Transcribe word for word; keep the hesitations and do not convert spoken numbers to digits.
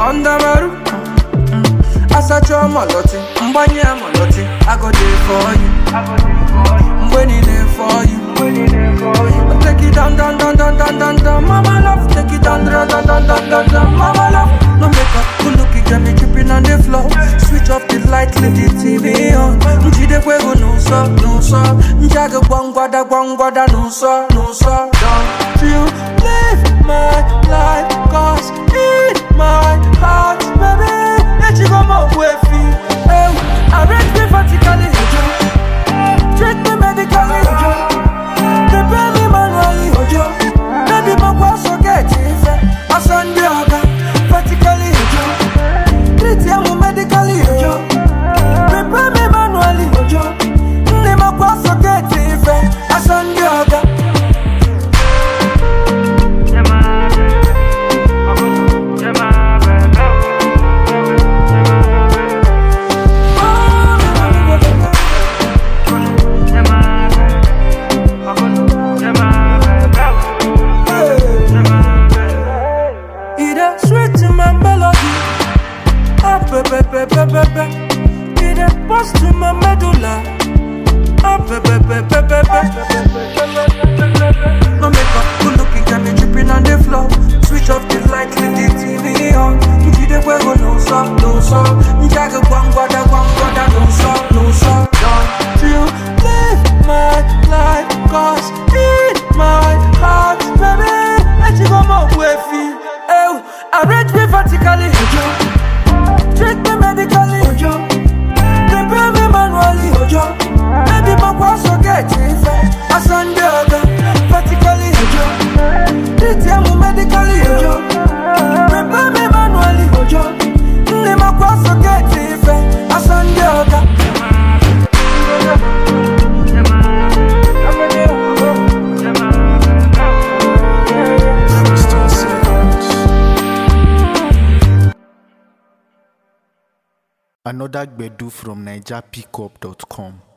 under my roof. Asacho moloti, mbanye moloti. I go there for you. I'm waiting there for you. Take it down, down, down, down, down, down, down, mama love. Take it down, down, down, down, down, down, down, mama love. No makeup, good looking, get me tripping on the floor. Switch off the light, leave the T V on. Njide kwego no so, no so. Njaga gwangwada, gwangwada, no so, no so. Don't you live my life, cause in my heart, baby. Let you go more with me. Oh, I read me vertically. Treat me medically. Prepare me manually. Baby, my boss will get it. I send you over vertically. Treat you medically. Prepare me manually. Baby, my boss will get it. I send you over. It a bust to my medulla. Up, pepe, pepe, pepe. No makeup, good looking, got me dripping on the floor. Switch off the light, leave the T V on. You the huevo, no so, no so. Njaga gwangwada, gwangwada, no so, no so. Don't you live my life, cause in my heart, baby. Let you go more with me. Oh, I read me vertically. Treat me medically, prepare me manually. Baby, my boss will get it. I send you over vertically. Treat you medically, prepare me manually. Baby, my boss will get it. I send you over. Another Gbedu from Niger Pickup dot com.